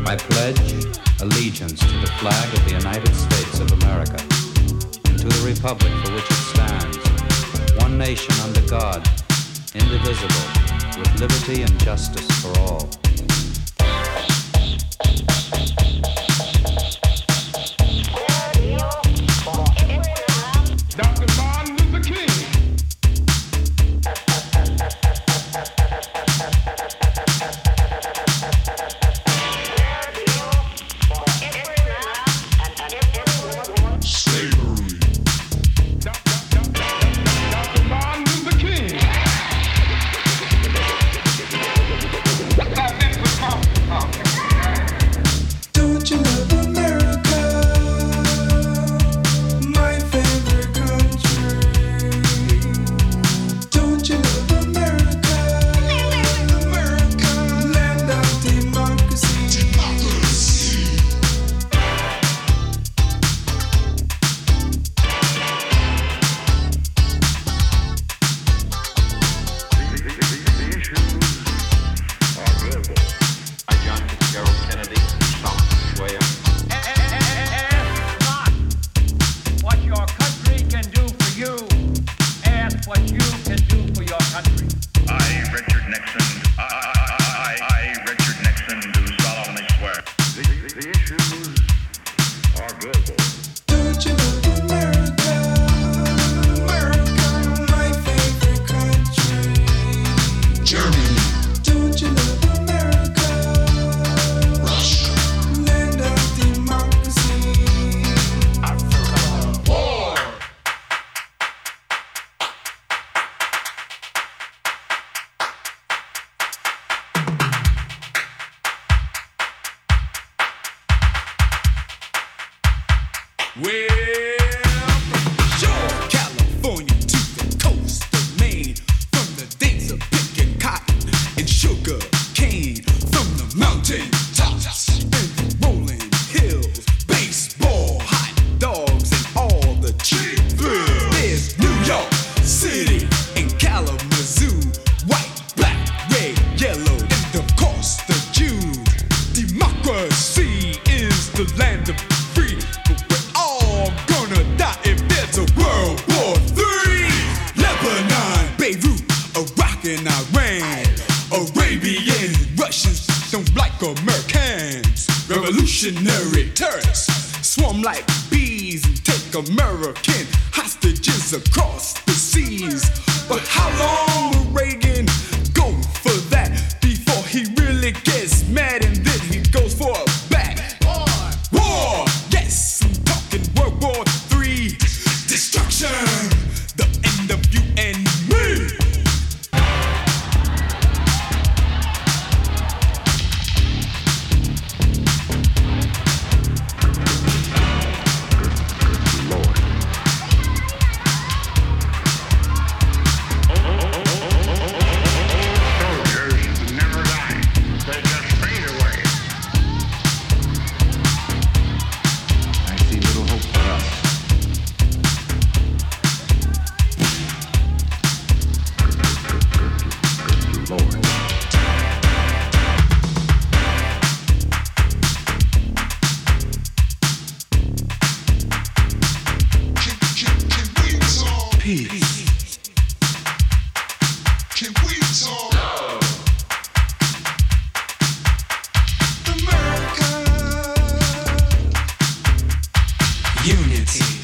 I pledge allegiance to the flag of the United States of America and to the republic for which it stands, one nation under God, indivisible, with liberty and justice for all. Dr. Martin Luther King. Slavery. Dr. Martin Luther King. Don't you love America, my favorite country? Don't you love America, America, land of democracy? John Fitzgerald Kennedy, Thomas Sawyer. Ask not what your country can do for you. Ask what you can do for your country. I, Richard Nixon, I, Richard Nixon, do solemnly swear. The issues are global. Don't you love America, America, my favorite country? Germany. Don't you love America, Russia. land of democracy? War. Well, from the shore of California to the coast of Maine, from the days of picking cotton and sugar cane, from the mountain tops and the rolling hills, baseball, hot dogs, and all the cheap thrills. There's New York City and Kalamazoo, white, black, red, yellow, and of course the Jews. Democracy is the land of free, but we're all gonna die if there's a World War III. Lebanon, Beirut, Iraq and Iran, Arabian Russians don't like Americans. Revolutionary terrorists swarm like bees and take American hostages across the seas. But how long will Reagan go for that before he really gets mad and then he goes for a back? War! Yes, I'm talking World War III. Destruction! The end of you and me! Soldiers never die. They just fade away. I see little hope for us. Lord. Can we talk? Peace. Can we talk? America. Unity.